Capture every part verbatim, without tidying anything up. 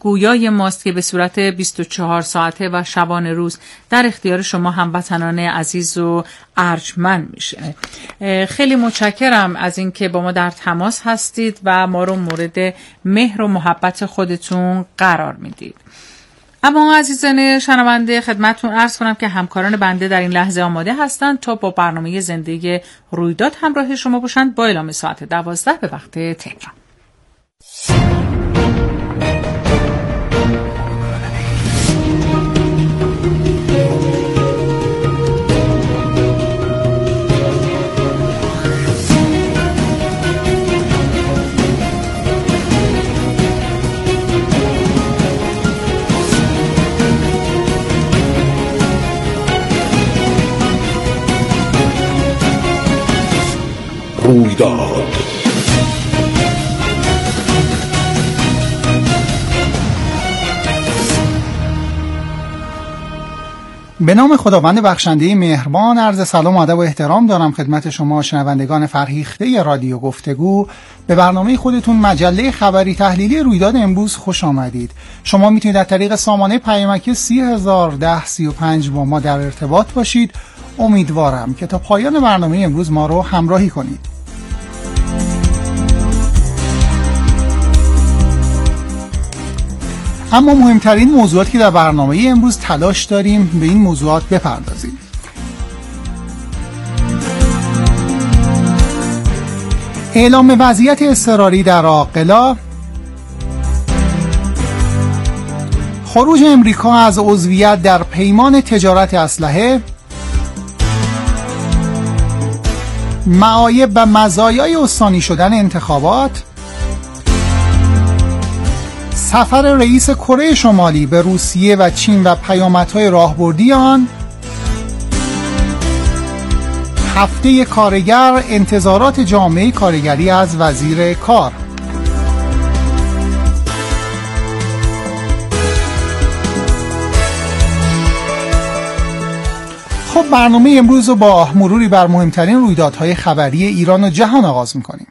گویای ماست که به صورت بیست و چهار ساعته و شبانه روز در اختیار شما هموطنان عزیز و ارجمند میشه. خیلی متشکرم از اینکه با ما در تماس هستید و ما رو مورد مهر و محبت خودتون قرار میدید. اما عزیزان شنونده، خدمتتون عرض کنم که همکاران بنده در این لحظه آماده هستند تا با برنامه زنده رویداد همراه شما باشند با اعلام ساعت دوازده به وقت تهران. رویداد. به نام خداوند بخشنده مهربان، عرض سلام و ادب و احترام دارم خدمت شما شنوندگان فرهیخته رادیو گفتگو. به برنامه خودتون مجله خبری تحلیلی رویداد امروز خوش آمدید. شما میتونید از طریق سامانه پیامکی سی هزار و ده سی و پنج با ما در ارتباط باشید. امیدوارم که تا پایان برنامه امروز ما رو همراهی کنید. اما مهمترین موضوعاتی که در برنامه امروز تلاش داریم به این موضوعات بپردازیم. اعلام وضعیت اضطراری در عاقلا، خروج امریکا از عضویت در پیمان تجارت اسلحه، معایب و مزایای استانی شدن انتخابات، سفر رئیس کره شمالی به روسیه و چین و پیامدهای راهبردی آن، هفته کارگر، انتظارات جامعه کارگری از وزیر کار. خب برنامه امروز رو با مروری بر مهمترین رویدادهای خبری ایران و جهان آغاز می‌کنیم.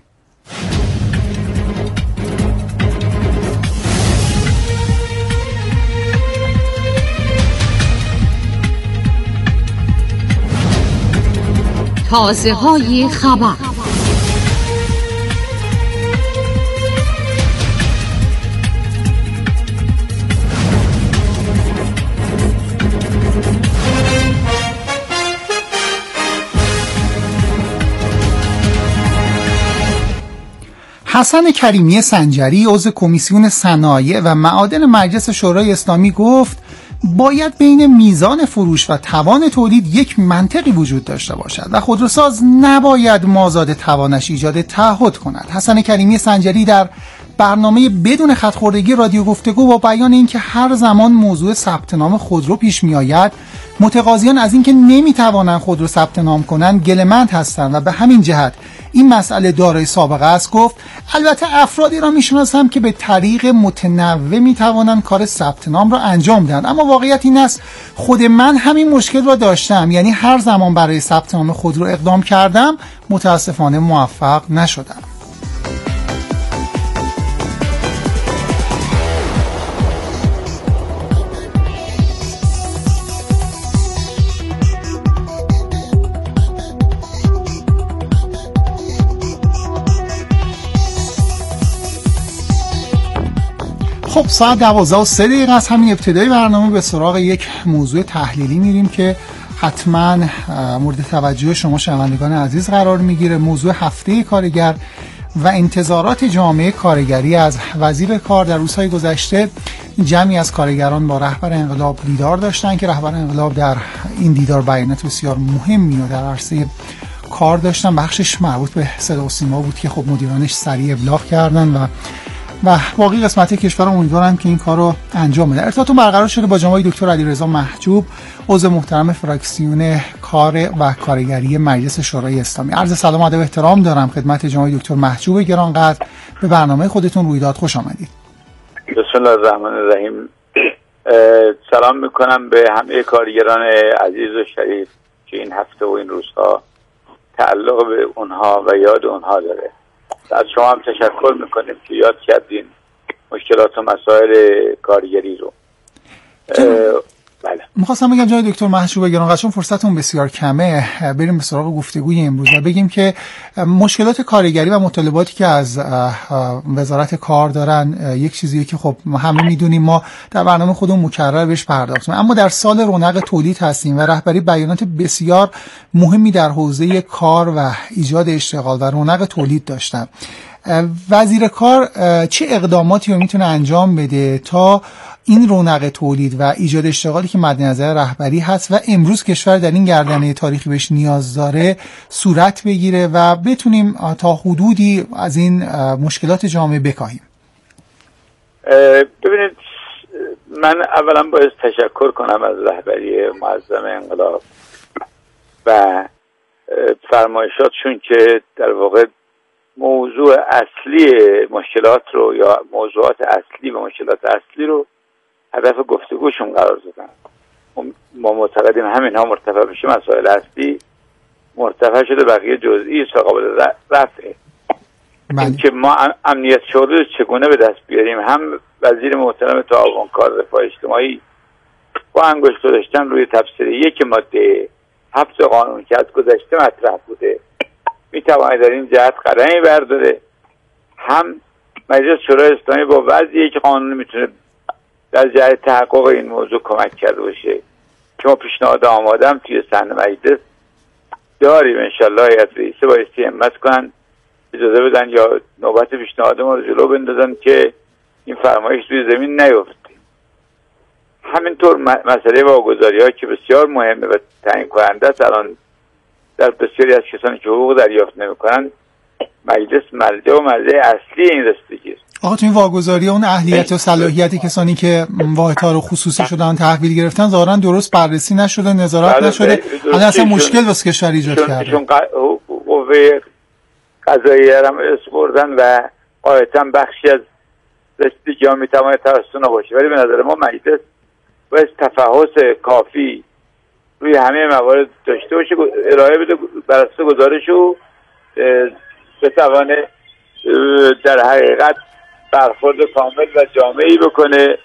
تازه‌های خبر. حسن کریمی سنجری عضو کمیسیون صنایع و معادن مجلس شورای اسلامی گفت باید بین میزان فروش و توان تولید یک منطقی وجود داشته باشد و خودروساز نباید مازاد توانش ایجاد تعهد کند. حسن کریمی سنجری در برنامه بدون خط‌خوردگی رادیو گفتگو با بیان اینکه هر زمان موضوع ثبت نام خودرو پیش می آید متقاضیان از اینکه نمی توانند خودرو ثبت نام کنند گله‌مند هستند و به همین جهت این مسئله دارای سابقه است، گفت البته افرادی را میشناسم که به طریق متنوع میتوانند کار ثبت نام را انجام دهند، اما واقعیت این است خود من همین مشکل را داشتم، یعنی هر زمان برای ثبت نام خودرو اقدام کردم متاسفانه موفق نشدم. خب ساعت دوازده و سه دقیقه از همین ابتدای برنامه به سراغ یک موضوع تحلیلی میریم که حتما مورد توجه شما شنوندگان عزیز قرار میگیره. موضوع هفته کارگر و انتظارات جامعه کارگری از وزیر کار. در روزهای گذشته جمعی از کارگران با رهبر انقلاب دیدار داشتن که رهبر انقلاب در این دیدار بیانات بسیار مهمی رو در عرصه کار داشتن. بخشش مربوط به صدا و سیما بود که خب مدیرانش سریع ابلاغ کردن و و باقی قسمت کشور امیدوارم که این کار رو انجام بده. ارتباطتون برقرار شده با جناب دکتر علیرضا محجوب، عضو محترم فراکسیون کار و کارگری مجلس شورای اسلامی. عرض سلام و ادب و احترام دارم خدمت جناب دکتر محجوب گرانقدر. به برنامه خودتون رویداد خوش آمدید. بسم الله الرحمن الرحیم. سلام میکنم به همه کارگران عزیز و شریف که این هفته و این روزها تعلق به اونها و یاد اونها داره. از شما هم تشکر میکنیم که یاد کردین مشکلات و مسائل کارگری رو. بله. میخواستم بگم جناب دکتر محجوب گرامی، چون فرصتمون بسیار کمه، بریم به سراغ گفتگوی امروز و بگیم که مشکلات کارگری و مطالباتی که از وزارت کار دارن یک چیزیه که خب همه میدونیم، ما در برنامه خودمون مکرر بهش پرداختیم، اما در سال رونق تولید هستیم و رهبری بیانات بسیار مهمی در حوزه کار و ایجاد اشتغال و رونق تولید داشتن. وزیر کار چه اقداماتی رو میتونه انجام بده تا این رونق تولید و ایجاد اشتغالی که مد نظر رهبری هست و امروز کشور در این گردنه تاریخی بهش نیاز داره صورت بگیره و بتونیم تا حدودی از این مشکلات جامعه بکاهیم؟ ببینید، من اولا باید تشکر کنم از رهبری معظم انقلاب و فرمایشاتشون که در واقع موضوع اصلی مشکلات رو یا موضوعات اصلی و مشکلات اصلی رو هدف گفتگوشون قرار دادن. ما معتقدیم همین ها مرتفع بشه، مسائل اصلی مرتفع شده، بقیه جزئی است و قابل رفعه. این که ما امنیت شغلی چگونه به دست بیاریم، هم وزیر محترم تعاون کار رفاه اجتماعی با انگشت گذاشتن روی تفسیر یک ماده هفت قانون که از گذشته مطرح بوده میتواند در این جهت قدمی برداره، هم مجلس شورای اسلامی با وضع یک قانون میتونه در جهت تحقق این موضوع کمک کرده باشه که ما پیشنهاد آمادم توی صحن مجلس داریم. انشالله هیئت رئیسه بایستی همت کنن اجازه بدن یا نوبت پیشنهاد ما رو جلو بندازن که این فرمایش روی زمین نیفته. همینطور مسئله واگذاری ها که بسیار مهمه و تعیین کننده است، الان در بسیاری از کسانی که حقوق دریافت نمی‌کنن مجلس ملجأ و مرجع اصلی این رسیدگی است. آقا تو این واگذاری اون اهلیت و صلاحیت کسانی که واحدها رو خصوصی شدن تحویل گرفتن ظاهرا درست بررسی نشده، نظارت نشده، الان اصلا مشکل واسه کشور ایجاد کرده. چون قوه قضاییه هم اسپردن و قاعدتاً بخشی از رسیدگی ها میتواند توسط باشه، ولی به نظر ما مجلس باید تفحص کافی روی همه موارد داشته باشه، ارائه بده بر اساس گزارش و بتوانه در حقیقت برخورد کامل و جامعی بکنه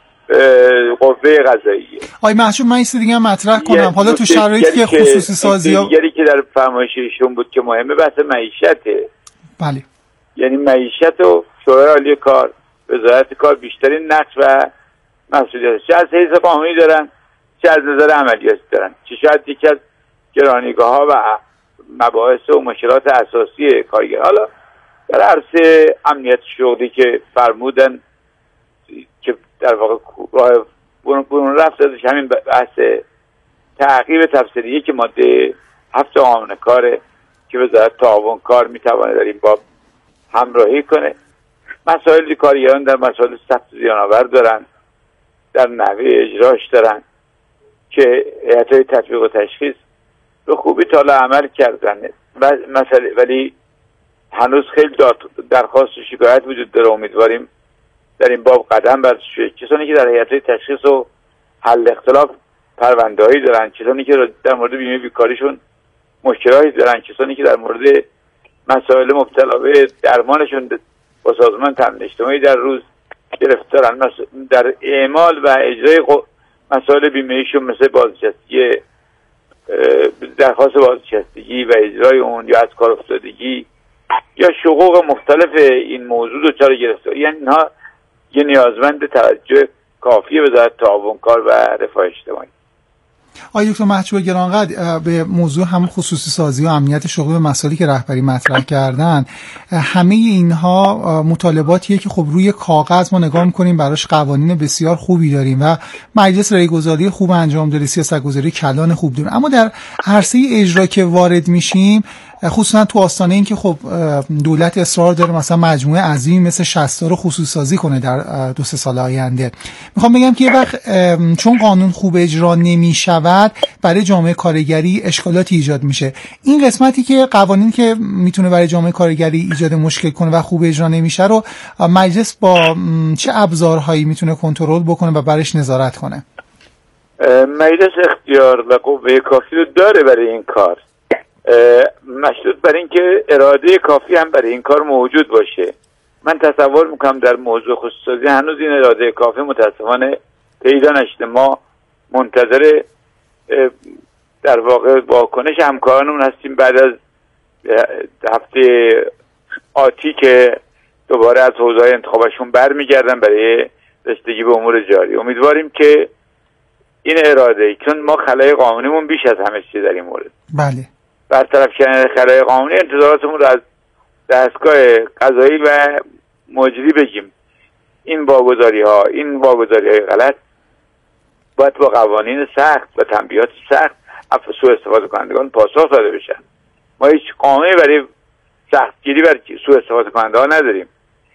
قوه قضاییه. آقای محجوب، من این دیگه هم مطرح کنم، حالا تو شرایطی که خصوصی سازی ها دیگری که در فرمایش ایشون بود که مهمه بحث معیشته. بله، یعنی معیشت و شورای عالی کار، وزارت کار بیشترین نقش و مسئولیت چه از حیث قانونی دارن چه از نظر عملیاتی دارن، چه شاید یکی از گرانیگاه ها و مباحث و مشکلات اساسی کارگر. حالا در عرصه امنیت شغلی که فرمودن که در واقع راه برون رفت ازش همین بحث تعقیب تفسیری که ماده هفت قانون کاره که وزارت تعاون کار میتونه در این باب همراهی کنه. مسائل کارگران در مسائل سخت زیان‌آور دارن، در نحوه اجراش دارن که هیئت‌های تطبیق و تشخیص به خوبی تا عمل کردن، مسئله ولی هنوز خیلی درخواست و شکایت وجود داره. امیدواریم در این باب قدم برداشته. کسانی که در هیئت‌های تشخیص و حل اختلاف پرونده‌ای دارن، کسانی که در مورد بیمه بیکاریشون مشکلاتی دارن، کسانی که در مورد مسائل مبتلا به درمانشون با سازمان تامین اجتماعی در روز گرفتارن، در اعمال و اجرای مسائل بیمه‌ایشون مثل بازنشستگی، درخواست بازنشستگی و اجرای اون یا از کار افتادگی یا حقوق مختلف این موضوع دچار گرفتاری، یعنی اینها یه نیازمند توجه کافی وزارت تعاون کار و رفاه اجتماعی. آقای دکتر محجوب گرانقدر، به موضوع هم خصوصی سازی و امنیت شغلی و مسائلی که رهبری مطرح کردن، همه اینها مطالباتیه که خب روی کاغذ ما نگاه می‌کنیم براش قوانین بسیار خوبی داریم و مجلس رأی‌گذاری خوب انجام داره، سیاست‌گذاری کلان خوب داره، اما در عرصه اجرا که وارد میشیم، خصوصا تو آستانه این که خب دولت اصرار داره مثلا مجموعه عظیمی مثل شصت رو خصوصی سازی کنه در دو سه سال آینده، میخوام بگم که یه وقت چون قانون خوب اجرا نمیشود برای جامعه کارگری اشکالاتی ایجاد میشه. این قسمتی که قوانین که میتونه برای جامعه کارگری ایجاد مشکل کنه و خوب اجرا نمیشه رو مجلس با چه ابزارهایی میتونه کنترل بکنه و برش نظارت کنه؟ مجلس اختیار و قوه کافی رو داره برای این کار، مشروط بر این که اراده کافی هم برای این کار موجود باشه. من تصور میکنم در موضوع خصوصی هنوز این اراده کافی متاسفانه پیدا نشده. ما منتظر در واقع واکنش همکارانمون هستیم بعد از هفته آتی که دوباره از حوزه‌های انتخابشون برمیگردن برای رسیدگی به امور جاری. امیدواریم که این اراده، چون ما خلای قانونیمون بیش از همه چیز در این مورد بله برطرف کردن خلای قانونی، انتظاراتمون رو از دستگاه قضایی و مجری بگیم. این واگذاری ها این واگذاری های غلط باید با قوانین سخت و تنبیهات سخت سوء استفاده کنندگان پاسخ داده بشن. ما هیچ قانونی برای سختگیری بر سوء استفاده کننده ها نداریم.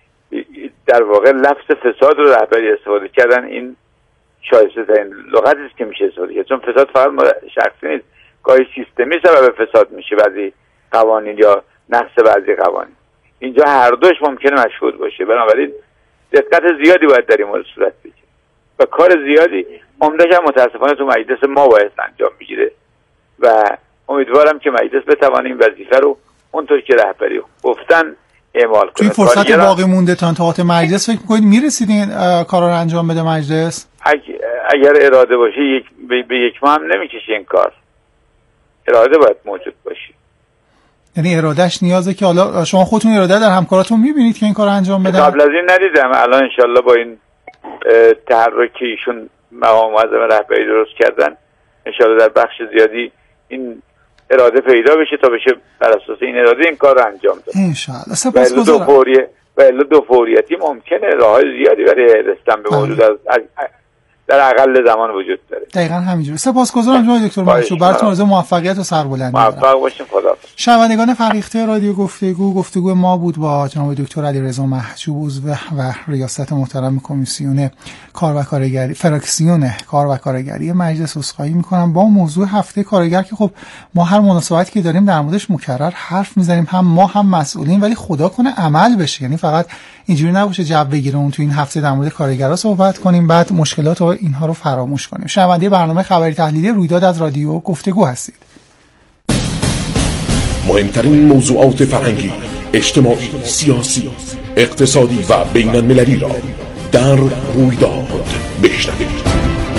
در واقع لفظ فساد رو رهبری استفاده کردن، این شایسته ترین لغتی است که میشه استفاده کرد، چون فساد فقط شخصی نیست، گاهی سیستمی سبب فساد میشه بعضی قوانین یا نقص بعضی قوانین. اینجا هر دوش ممکنه مشهود باشه، بنابراین دقت زیادی باید در این مورد صورت بگیره و کار زیادی عمده‌اش هم متاسفانه تو مجلس ما باید انجام بگیره و امیدوارم که مجلس بتوانه این وظیفه رو اونطور که رهبری گفتن اعمال کنه. توی فرصت باقی مونده تا انتخابات مجلس فکر می‌کنید میرسید این کارا رو انجام بده مجلس؟ اگر اراده باشه یک به یک ماه هم نمیکشه این کار. اراده باید موجود باشه. یعنی ارادهش نیازه که حالا شما خودتون اراده در همکاراتون میبینید که این کار انجام بدن؟ قبل از این ندیدم، الان انشالله با این تحرکی ایشون مقام معظم رهبری درست کردن انشالله در بخش زیادی این اراده پیدا بشه تا بشه بر اساس این اراده این کار رو انجام داد انشالله. سپاسگزارم. و الا دو فوریتی ممکنه راههای زیادی برای رسیدن به موضوع در در اقل زمان وجود داره. دقیقاً همینجوره. سپاسگزارم جناب دکتر مشهور، براتون آرزوی موفقیت و سربلندی دارم. موفق باشین. خدا. شنوندگان فریخته رادیو گفتگو، گفتگو ما بود با جناب دکتر علیرضا محجوب عضو و ریاست محترم کمیسیون کار و کارگری فراکسیون کار و کارگری مجلس. عذرخواهی میکنم با موضوع هفته کارگر که خب ما هر مناسبتی که داریم در موردش مکرر حرف میزنیم، هم ما هم مسئولین، ولی خدا کنه عمل بشه. یعنی فقط اینجوری نباشه جو بگیره اون تو این هفته در مورد کارگرها صحبت کنیم بعد مشکلات و اینها رو فراموش کنیم. شنونده برنامه خبری تحلیلی رویداد از رادیو گفتگو هستید. مهمترین موضوعات فرهنگی، اجتماعی، سیاسی، اقتصادی و بین المللی را در رویداد بشنوید.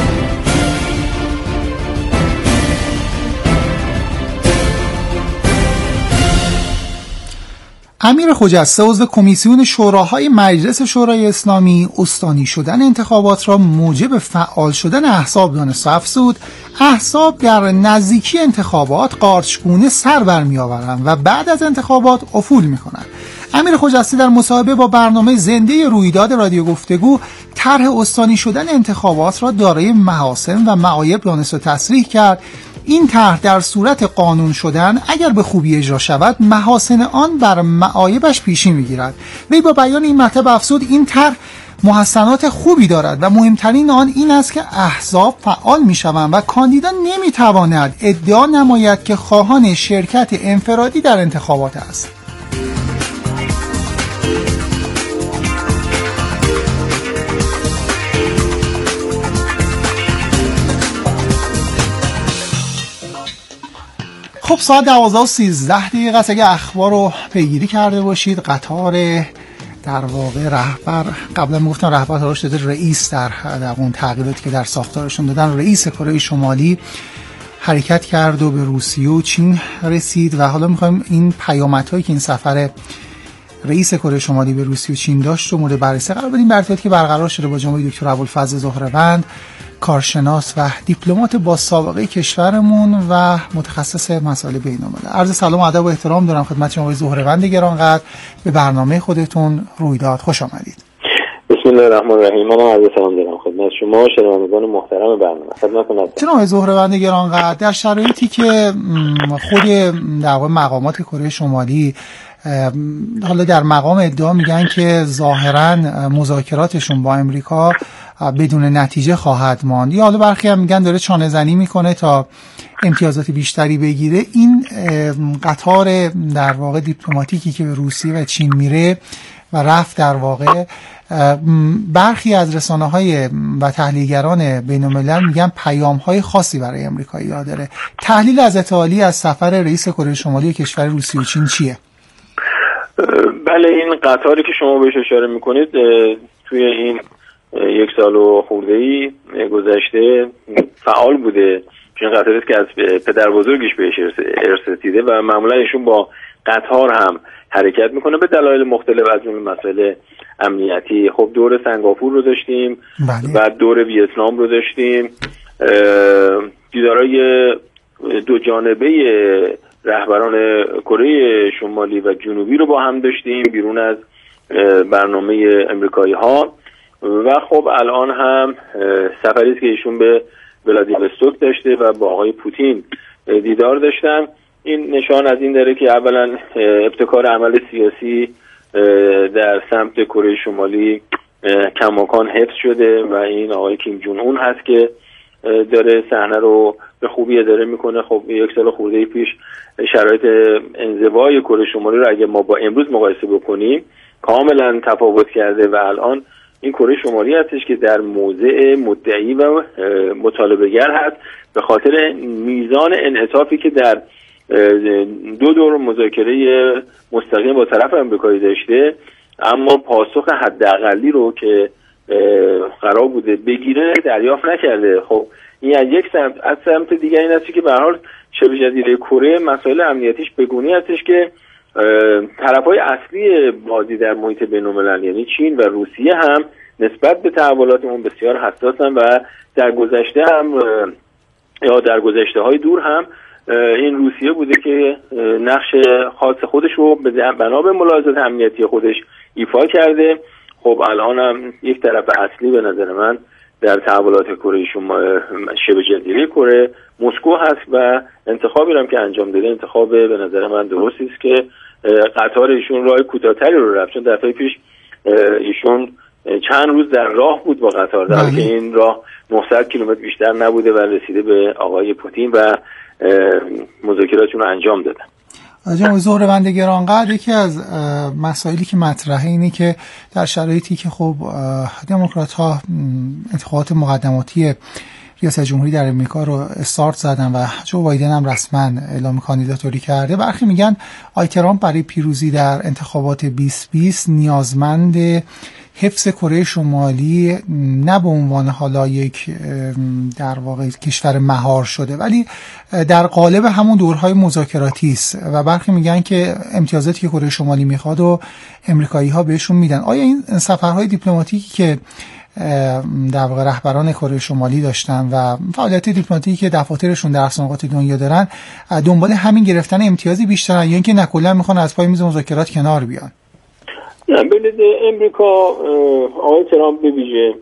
امیر خجسته عضو کمیسیون شوراهای مجلس شورای اسلامی استانی شدن انتخابات را موجب فعال شدن احزاب دانست و افزود احزاب در نزدیکی انتخابات قارچگونه سر برمی‌آورند و بعد از انتخابات افول می‌کنند. امیر خجسته در مصاحبه با برنامه زنده رویداد رادیو گفتگو طرح استانی شدن انتخابات را دارای محاسن و معایب دانست و تصریح کرد. این طرح در صورت قانون شدن اگر به خوبی اجرا شود محاسن آن بر معایبش پیشی میگیرد. وی با بیان این مطلب افزود این طرح محسنات خوبی دارد و مهمترین آن این است که احزاب فعال میشوند و کاندیدا نمیتواند ادعا نماید که خواهان شرکت انفرادی در انتخابات است. خب ساعت دوازده و سیزده دقیقه است. اگه اخبار رو پیگیری کرده باشید قطار در واقع رهبر، قبلا میگفتم رهبر تلاش داده رئیس در در اون تغییراتی که در ساختارشون دادن، رئیس کره شمالی حرکت کرد و به روسیه و چین رسید و حالا میخوایم این پیامدهایی که این سفر رئیس کره شمالی به روسیه و چین داشت رو مورد بررسی قرار بدیم. ارتباطی که برقرار شده با جناب دکتر ابوالفضل زهره‌وند، کارشناس و دیپلمات با سابقه کشورمون و متخصص مسائل بین‌المللی. عرض سلام و ادب و احترام دارم خدمت شما زهره‌وند گرانقدر. به برنامه خودتون رویداد خوش آمدید. بسم الله الرحمن الرحیم. من عرض سلام دارم خدمت شما شنوندگان محترم برنامه. خدمتتون هستم. جناب زهره‌وند گرانقدر، در شرایطی که خود در واقع مقامات کره شمالی حالا در مقام ادعا میگن که ظاهراً مذاکراتشون با امریکا بدون نتیجه خواهد ماند، یا حالا برخی هم میگن داره چانه زنی میکنه تا امتیازات بیشتری بگیره، این قطار در واقع دیپلماتیکی که به روسیه و چین میره و رفت در واقع برخی از رسانه‌های و تحلیلگران بین‌الملل میگن پیام‌های خاصی برای امریکایی‌ها داره. تحلیل از اتحادیه از سفر رئیس کره شمالی کشور روسیه و چین چیه؟ بله، این قطاری که شما بهش اشاره میکنید توی این یک سال و خورده‌ای گذشته فعال بوده، چون قطاری است که از پدر بزرگش بهش ارث رسیده و معمولا ایشون با قطار هم حرکت میکنه به دلایل مختلف، از جمله مسائل امنیتی. خب دور سنگاپور رو داشتیم، بله. بعد دور ویتنام رو داشتیم، دیدارای دو جانبه رهبران کره شمالی و جنوبی رو با هم داشتیم بیرون از برنامه امریکایی ها. و خب الان هم سفری است که ایشون به ولادیوستوک داشته و با آقای پوتین دیدار داشتن. این نشان از این داره که اولا ابتکار عمل سیاسی در سمت کره شمالی کماکان حفظ شده و این آقای کیم جون اون هست که داره صحنه رو به خوبی اداره میکنه. خب یک سال خورده پیش شرایط انزوای کره شمالی رو اگه ما با امروز مقایسه بکنیم کاملا تفاوت کرده و الان این کره شمالی هستش که در موضع مدعی و مطالبه‌گر هست به خاطر میزان انعطافی که در دو دور مذاکره مستقیم با طرف امریکایی داشته، اما پاسخ حداقلی رو که قرار بوده بگیره دریافت نکرده. خب این از یک سمت، از سمت دیگه این است که به هر حال شبه جزیره کره مسائل امنیتیش بگونی هستش که طرفای اصلی بازی در محیط بین‌المللی یعنی چین و روسیه هم نسبت به تحولات اون بسیار حساسن و در گذشته هم یا در گذشته های دور هم این روسیه بوده که نقش خاص خودش رو بنا به ملاحظات امنیتی خودش ایفا کرده. خب الان هم یک طرف اصلی به نظر من در تحولات کره شبه جزیره کره مسکو هست و انتخابی هم که انجام داده انتخاب به نظر من درستی است که قطار ایشون راه کوتاه‌تری رو رفت، چون دفعه پیش ایشون چند روز در راه بود با قطار، در حالی که این راه نهصد کیلومتر بیشتر نبوده و رسیده به آقای پوتین و مذاکراتشون رو انجام دادن. جناب زهروند گرانقدر، یکی از مسائلی که مطرحه اینه که در شرایطی که خب دموکرات ها انتخابات مقدماتی ریاست جمهوری در امریکا رو استارت زدن و جو بایدن هم رسما اعلام کاندیداتوری کرده، برخی میگن آقای ترامپ برای پیروزی در انتخابات بیست بیست نیازمند حفظ کره شمالی نه به عنوان حالا یک در واقع کشور مهار شده ولی در قالب همون دورهای مذاکراتی است و برخی میگن که امتیازاتی که کره شمالی میخواد و امریکایی ها بهشون میدن. آیا این سفرهای دیپلماتیکی که در واقع رهبران کره شمالی داشتن و فعالیت دیپلماتیکی که دفاترشون در اقصا نقاط دنیا دارن دنبال همین گرفتن امتیازی بیشترن یا اینکه نه کلا میخوان از پای میز مذاکرات کنار بیان؟ نه، ببینید امریکا آقای ترامپ به ویژه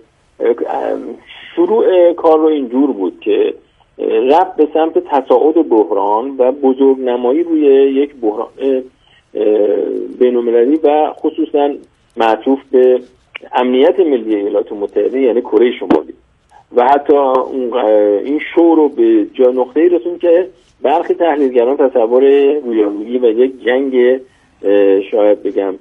شروع کار رو اینجور بود که رفت به سمت تصاعد بحران و بزرگنمایی روی یک بحران بین‌المللی و خصوصا معطوف به امنیت ملی ایالات متحده یعنی کره شمالی و حتی این شو رو به جا نقطه‌ای رسوند که برخی تحلیلگران تصور رویارویی و یک جنگ شاید بگم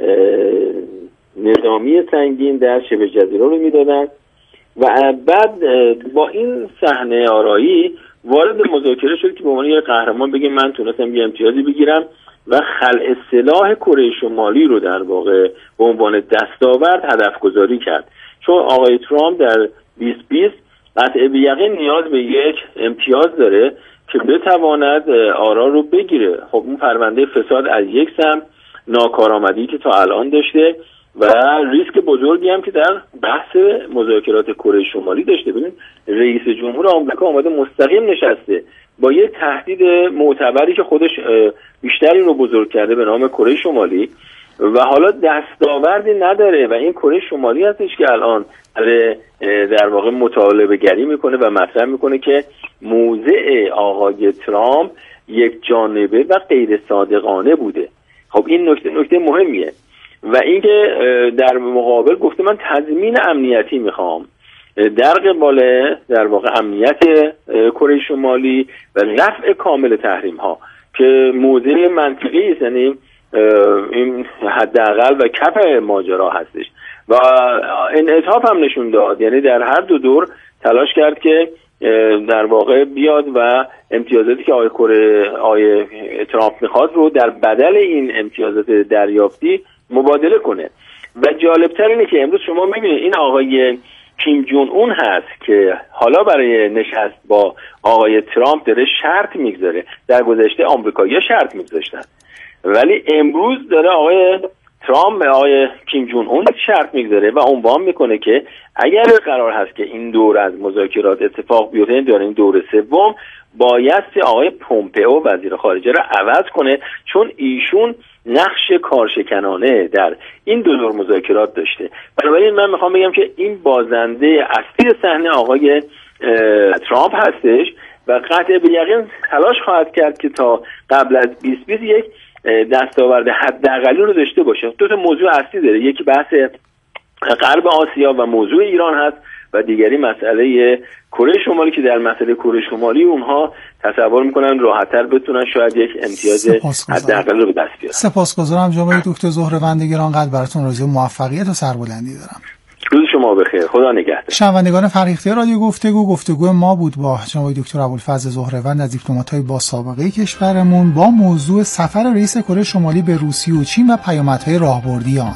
نظامی سنگین در شبه جزیره رو میدادن و بعد با این صحنه آرایی وارد مذاکره شد که به عنوان یک قهرمان بگه من تونستم یه امتیازی بگیرم و خلع سلاح کره شمالی رو در واقع به عنوان دستاورد هدف گذاری کرد، چون آقای ترامپ در بیست بیست قطع بیقین نیاز به یک امتیاز داره که بتواند آرا رو بگیره. خب اون پرونده فساد از یک سمت، ناکارآمدی که تا الان داشته و ریسک بزرگی هم که در بحث مذاکرات کره شمالی داشته. ببینید رئیس جمهور آمریکا اومده مستقیم نشسته با یک تهدید معتبری که خودش بیشتر این رو بزرگ کرده به نام کره شمالی و حالا دستاوردی نداره و این کره شمالی هستش که الان در واقع مطالبه گری میکنه و مطرح میکنه که موضع آقای ترامپ یک جانبه و غیر صادقانه بوده. خب این نکته نکته مهمیه و اینکه در مقابل گفته من تضمین امنیتی میخوام در قبال در واقع امنیت کره شمالی و رفع کامل تحریم ها که موضع منطقی است، یعنی این حداقل و کف ماجرا هستش و انعطاف هم نشون داد، یعنی در هر دو دور تلاش کرد که در واقع بیاد و امتیازاتی که آقای کره آقای ترامپ میخواد رو در بدل این امتیازات دریافتی مبادله کنه. و جالبتر اینه که امروز شما میبینید این آقای کیم جون اون هست که حالا برای نشست با آقای ترامپ داره شرط میگذاره. در گذشته آمریکایی‌ها شرط میگذاشتن، ولی امروز داره آقای ترامپ به آقای کیم جون اون شرط میگذاره و عنوان میکنه که اگر قرار هست که این دور از مذاکرات اتفاق بیفته، داره این دور سوم بایستی آقای پومپئو وزیر خارجه رو عوض کنه، چون ایشون نقش کارشکنانه در این دو دور مذاکرات داشته. بنابراین من میخوام بگم که این بازنده اصلی صحنه آقای ترامپ هستش و قطع به یقین تلاش خواهد کرد که تا قبل از بیست بیست یک دستاورد حداقلی رو داشته باشه. دو تا موضوع اصلی داره، یکی بحث غرب آسیا و موضوع ایران هست و دیگری مسئله کره شمالی که در مسئله کره شمالی اونها تصور میکنن راحت‌تر بتونن شاید یک امتیاز حداقل رو به دست بیارن. سپاسگزارم جناب دکتر زهروند گرانقدر، براتون آرزوی موفقیت و سربلندی دارم. روز شما بخیر، خدا نگهدار. شنوندگان فرهیخته رادیو گفتگو، گفتگو ما بود با جناب دکتر ابوالفضل زهروند از دیپلمات‌های با سابقه کشورمون با موضوع سفر رئیس کره شمالی به روسیه و چین و پیامدهای راهبردی آن.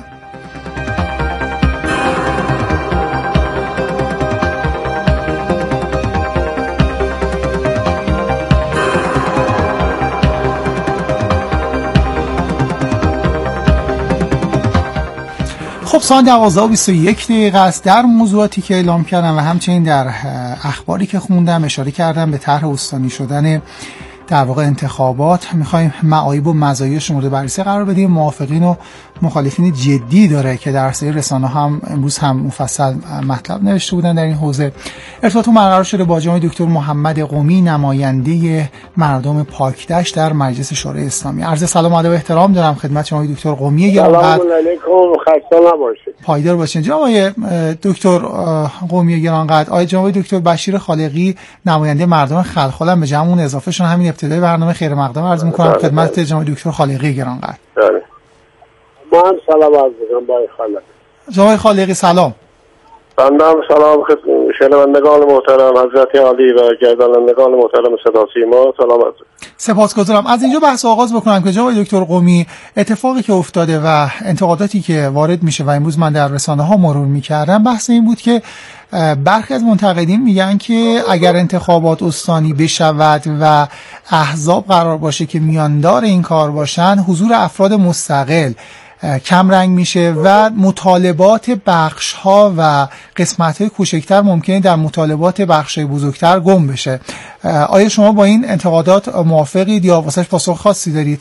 خب ساعت دوازده و بیست و یک دقیقه است. در موضوعاتی که اعلام کردم و همچنین در اخباری که خوندم اشاره کردم به طرح استانی شدن در واقع انتخابات. میخوایم معایب و مزایاش مورد بررسی قرار بدیم. موافقین و مخالفین جدی داره که در سری رسانه هم امروز هم مفصل مطلب نوشته بودن در این حوزه. ارتباط برقرار شده با جناب دکتر محمد قمی، نماینده مردم پاکدشت در مجلس شورای اسلامی. عرض سلام و ادب و احترام دارم خدمت جناب دکتر قمی گرانقدر. سلام علیکم، خسته نباشید. پایدار باشین. جناب دکتر قمی گرانقدر، آقای جناب دکتر بشیر خالقی نماینده مردم خلخال هم به جمعمون اضافه شدن. همین ابتدای برنامه خیر مقدم عرض می‌کنم خدمت جناب دکتر خالقی گرانقدر. بله. من سلام عرض می‌کنم با خالق. جناب خالقی سلام. بنده هم سلام خدمت شنوندگان محترم حضرت عالی و گردانندگان محترم صدا سیما سلام عرض. سپاسگزارم. از اینجا بحث آغاز بکنم که جناب دکتر قمی، اتفاقی که افتاده و انتقاداتی که وارد میشه و امروز من در رسانه‌ها مرور می‌کردم بحث این بود که برخی از منتقدین میگن که اگر انتخابات استانی بشود و احزاب قرار باشه که میاندار این کار باشن، حضور افراد مستقل کم رنگ میشه و مطالبات بخش ها و قسمت های کوچکتر ممکنه در مطالبات بخش های بزرگتر گم بشه. آیا شما با این انتقادات موافقید یا واسش پاسخ خاصی دارید؟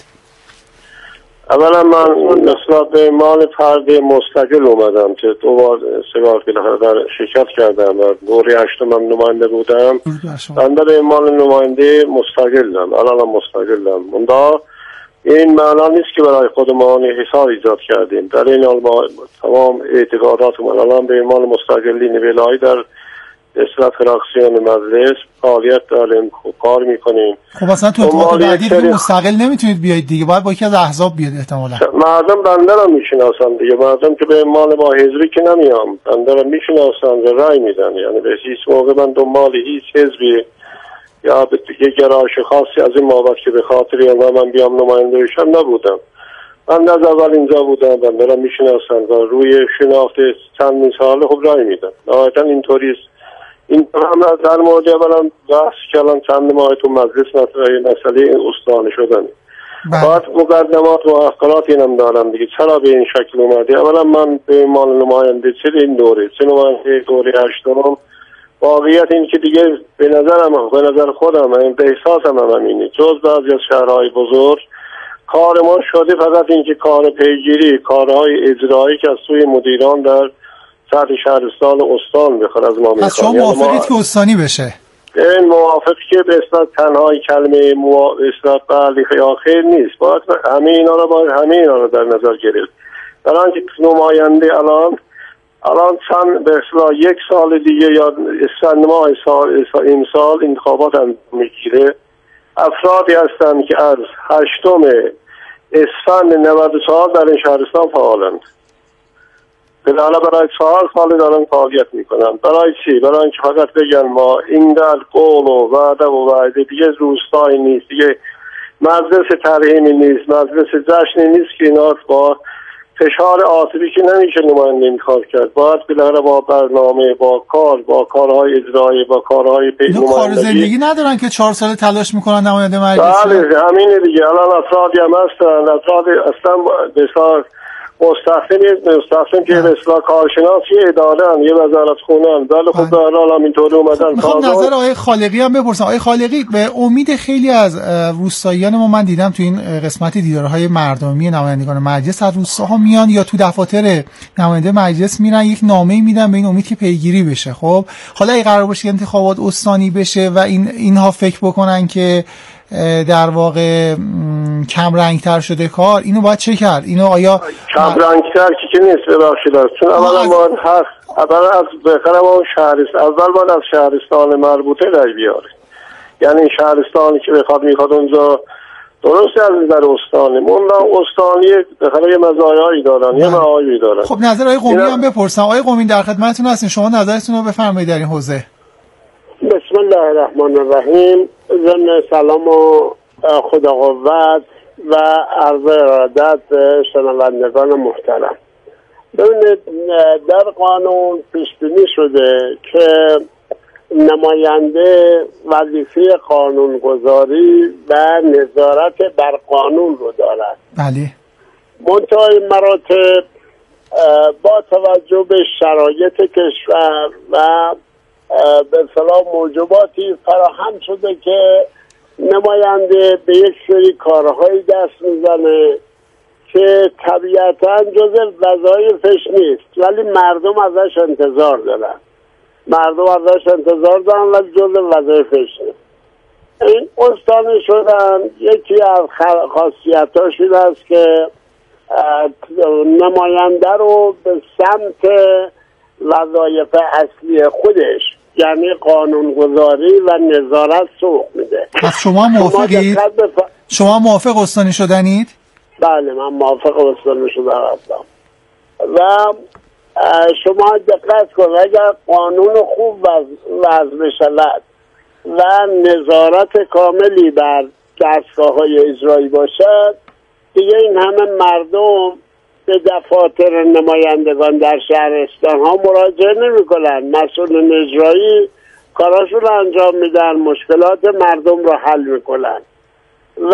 اولا من نسبت به مال فرد مستقل اومدم که دو بار سه بار که در شرکت کردم و دوره هشتم هم نماینده بودم. بنده به مال نماینده مستقلم، الان هم مستقلم. مندا این معنا نیست که برای خودمان حساب ایجاد کردیم. در این حال ما تمام اعتقادات من الان به مال مستقلین ولایی در اصلاح فراکسیون مجلس فعالیت داریم، کار میکنیم. خب اصلا تو انتخابات بعدی دیگه مستقل نمیتونید بیاید دیگه، باید با یکی از احزاب بیاد احتمالاً. مردم بنده رو میشناسن دیگه، مردم که به مال با حزبی که نمیام، بنده رو میشناسن و رای میدن. یعنی به هیچ موقع من دنبال هیچ حزبی یا به یه گرایش خاصی از این بابت که به خاطر یا من بیام نماینده بشم نبودم. من از اول اینجا بودم، بنده رو میشناسن و روی شناخت چند ساله خب رای میدن. نهایتا اینطوریست. این هم در مورد اولا بحث کردن چند ماه تو مجلس مسئله استانی شدن. بعد مقدمات و احقالات اینم دارم دیگه. چرا به این شکل اومده؟ اولا من به مال نماینده چه این دوره چه نماینده دوره هشتم واقعیت این که دیگه به نظرم به نظر خودم به احساسم هم همینه، جز بعضی از شهرهای بزرگ کار ما شده فقط این که کار پیگیری، کارهای اجرایی که از سوی مدیران در سطح شهرستان و استان بخواد از ما میخواد. پس شما موافقید که استانی بشه؟ این موافق که به اصطلاح تنهای کلمه مو اصطلاح بله یا خیر نیست، باید همه اینا رو باید همه اینا رو در نظر گرفت. در آنکه نماینده الان الان چند به اصطلاح یک سال دیگه یا چند ماه سال این سال انتخابات هم میگیره، افرادی هستند که از هشتم اسفند نود و چهار در این شهرستان فعالند. حالا برای چهار سال دارن فعالیت میکنن. برای چی؟ برای اینکه فقط بگن ما این در قول و وعده و وعده، دیگه روستایی نیست، دیگه مجلس ترحیمی نیست، مجلس جشنی نیست که اینا با فشار عاطفی که نمیشه نماینده انتخاب کرد. باید بالاخره با برنامه، با کار، با کارهای اجرایی، با کارهای پیگیری کار زندگی ندارن که چهار سال تلاش میکنن نماینده مجلس. بله همینه دیگه. الان افرادی هم هستن، افرادی اصلا بسیار مستخدم مستخدم که به اصطلاح کارشناسی اداره‌ان، یه وزارت خونه‌ان. بله خب به حال هم اینطوری اومدن. میخوام نظر آقای خالقی هم بپرسم. آقای خالقی، به امید خیلی از روستاییان ما، من دیدم تو این قسمت دیدارهای مردمی نمایندگان مجلس از روستاها میان یا تو دفاتر نماینده مجلس میرن یک نامه‌ای میدن به این امید که پیگیری بشه. خب حالا اگه قرار باشه انتخابات استانی بشه و این اینها فکر بکنن که در واقع کم رنگتر شده کار، اینو باید چه کرد؟ اینو آیا کم رنگتر که نیست ببخشید، چون اولا باید هست اولا از بخره ما شهرست اول باید از شهرستان مربوطه رای بیاره. یعنی شهرستانی که بخواد میخواد اونجا درسته از در استانه اون استانی بخره یه مزایایی دارن، یه معایبی دارن. خب نظر آقای قمی هم بپرسم. آقای قمی در خدمتتون هستین، شما نظرتون رو بفرمایید در این حوزه. بسم الله الرحمن الرحیم. ضمن سلام و خدا قوت و عرض ارادت به شنوندگان محترم. ببینید در قانون پیش بینی شده که نماینده وظیفه قانونگذاری و نظارت بر قانون رو دارد. بله. منتهای مراتب با توجه به شرایط کشور و به اصطلاح موجباتی فراهم شده که نماینده به یک سری کارهایی دست میزنه که طبیعتاً جزء وظایفش نیست، ولی مردم ازش انتظار دارن مردم ازش انتظار دارن ولی جزء وظایفش نیست. این استانی شدن یکی از خاصیتاش این است که نماینده رو به سمت وظایف اصلی خودش یعنی قانونگذاری و نظارت سوق میده. پس شما موافقید؟ بف... شما موافق استانی شدنید؟ بله من موافق استانی شدن هستم. و شما دقت کنید اگر قانون خوب وضع بشود و نظارت کاملی بر دستگاه‌های اجرایی باشد، دیگه این همه مردم به دفاتر نمایندگان در شهرستان ها مراجعه نمی کنن. مسئولین اجرایی کاراشون رو انجام میدن، مشکلات مردم رو حل میکنن و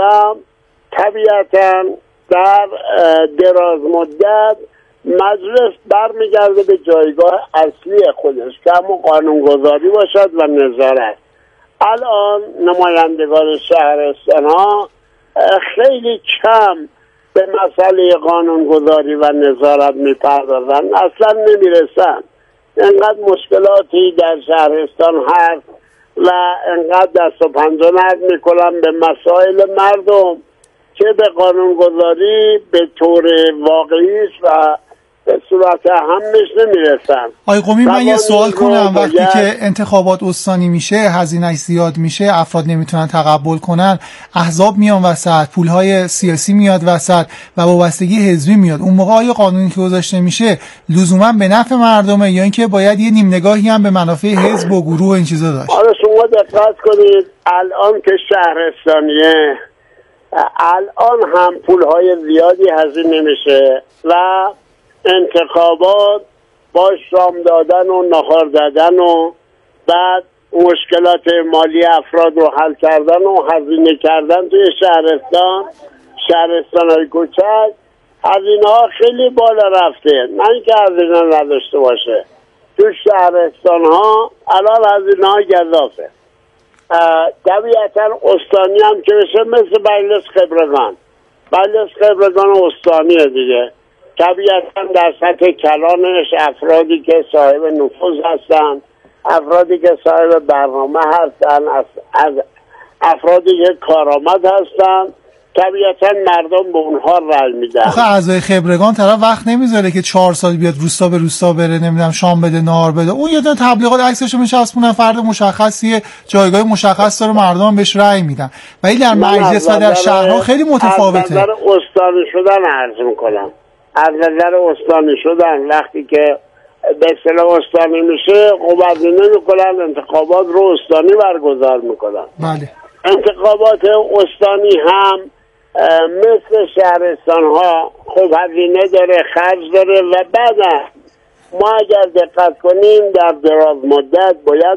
طبیعتا در دراز مدت مجلس برمیگرده به جایگاه اصلی خودش که همون قانونگذاری باشد و نظارت. الان نمایندگان شهرستان ها خیلی کم به مسئله قانونگذاری و نظارت میپردازن، اصلا نمیرسن. انقدر مشکلاتی در شهرستان هست و انقدر دست و پنجه نرم میکنن به مسائل مردم که به قانونگذاری به طور واقعیش و به صورت همش نمیرسن. آقای قمی من یه سوال کنم، وقتی که انتخابات استانی میشه هزینه‌اش زیاد میشه، افراد نمیتونن تقبل کنن، احزاب میان وسط، پولهای سیاسی میاد وسط و وابستگی حزبی میاد، اون موقع آیا قانونی که گذاشته میشه لزوما به نفع مردمه یا اینکه باید یه نیم نگاهی هم به منافع حزب و گروه و این چیزا داشت؟ حالا شما دقت کنید الان که شهرستانیه الان هم پولهای زیادی هزینه میشه و انتخابات با شام دادن و نهار دادن و بعد مشکلات مالی افراد رو حل کردن و هزینه کردن توی شهرستان شهرستان های کوچک هزینه ها خیلی بالا رفته، نه اینکه هزینه نداشته باشه. تو شهرستان ها الان هزینه ها گزافه. طبیعتا استانی هم که بشه مثل مجلس خبرگان مجلس خبرگان استانیه دیگه، طبیعتا در سطح کلانش افرادی که صاحب نفوذ هستن، افرادی که صاحب برنامه هستن، از, از افرادی که کارآمد هستن، طبیعتا مردم به اونها رأی میدن. آخه اعضای خبرگان طرف وقت نمیذاره که چهار سال بیاد روستا به روستا بره، نمیدونم شام بده نهار بده، اون یه دونه تبلیغات عکسشو میچسبونن، فرد مشخصیه، جایگاه مشخص داره، مردم بهش رأی میدن. ولی در مجلس و در شهرها خیلی متفاوته. از نظر استانی شدن عرض میکنم از نظر استانی شدن. وقتی که به اصطلاح استانی میشه قوت نمیکنن، انتخابات رو استانی برگزار میکنن. بله. انتخابات استانی هم مثل شهرستان ها خب هزینه داره، خرج داره و بعد ما اگر دقت کنیم در دراز مدت باید